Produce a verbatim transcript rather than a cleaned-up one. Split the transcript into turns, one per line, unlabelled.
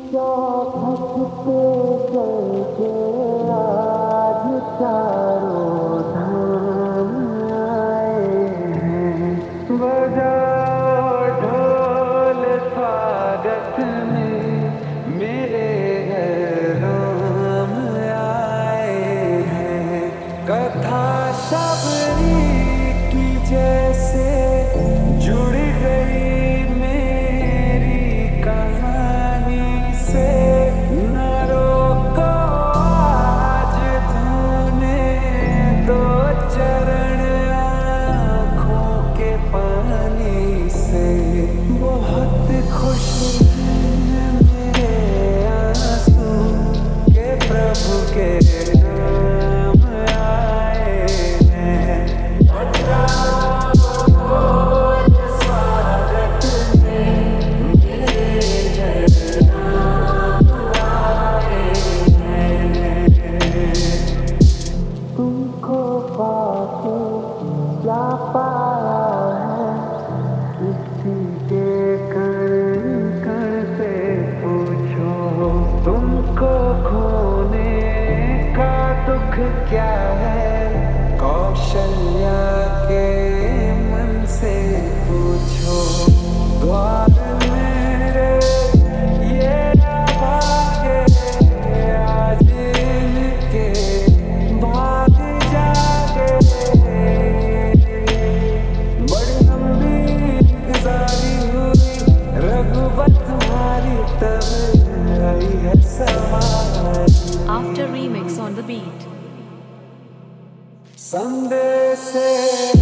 चौखट पे चल के आज चारों धाम आए हैं। बजाओ ढोल स्वागत में मेरे घर राम आए हैं। कथा शबरी की जैसे जुड़ गई मेरी कहानी से। न रोको आज धोने दो चरण आँखों के पानी से। बहुत खुश हैं मेरे आंसू के प्रभु के नाम आए हैं। स्वागत में मेरे घर राम आए हैं। तुमको पाके क्या पाया है किसी के कण कण से पूछो। तुमको खोने का दुख क्या है कौशल्या के मन से पूछो। द्वार मेरे ये भागे आज इनके भाग जागे। बड़ी लंबी गुजारी हुई रघुवत तुम्हारी तब आई है सवारी।
After remix on the beat.
संदेश